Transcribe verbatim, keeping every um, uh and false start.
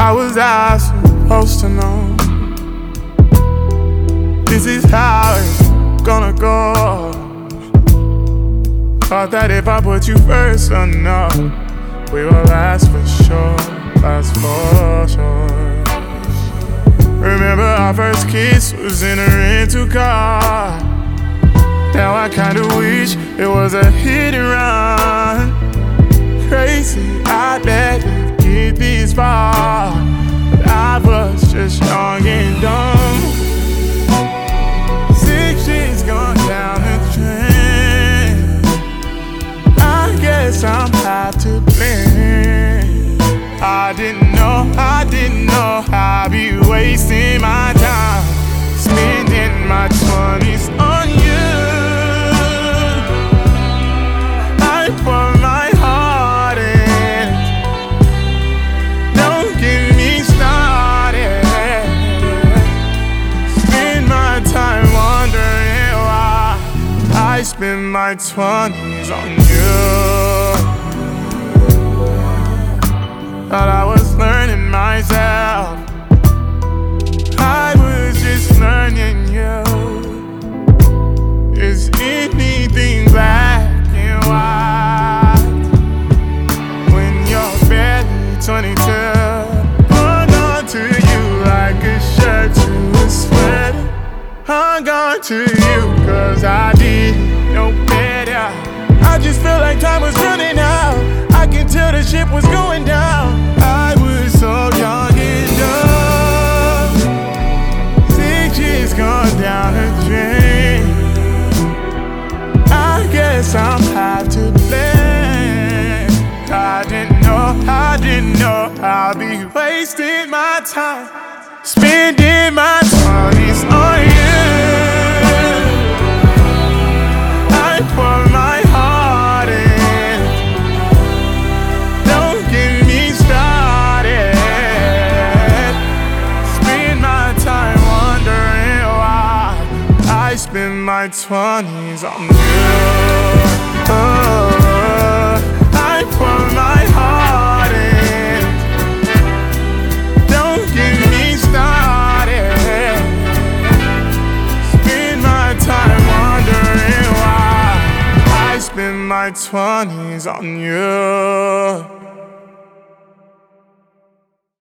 How was I supposed to know? This is how it's gonna go. Thought that if I put you first enough, we will last for sure, last for sure. Remember our first kiss was in a rental car. Now I kinda wish it was a hit and run. Crazy, I let it get this far, but I was just young and dumb. Six years gone down the drain. I guess I'm half to blame. I didn't know, I didn't know I'd be wasting my time, spending my twenties on you. I put my heart in, don't get me started. Spend my time wondering why I spend my twenties on you. Thought I was learning myself, I was just learning you. Is anything black and white when you're barely twenty-two? Hung on to you like a shirt to a sweater. Hung on to you cause I didn't know better. I just felt like time was running out. I can tell the ship was going down. I was so young and dumb. Six years gone down the drain. I guess I'm half to blame. I didn't know, I didn't know I'd be wasting my time, spending my twenties on you. I put my heart in, don't get me started. Spend my time wondering why I spend my twenties on you. Oh, I put my heart in, don't get me started. Spend my time wondering why I spend my twenties on you.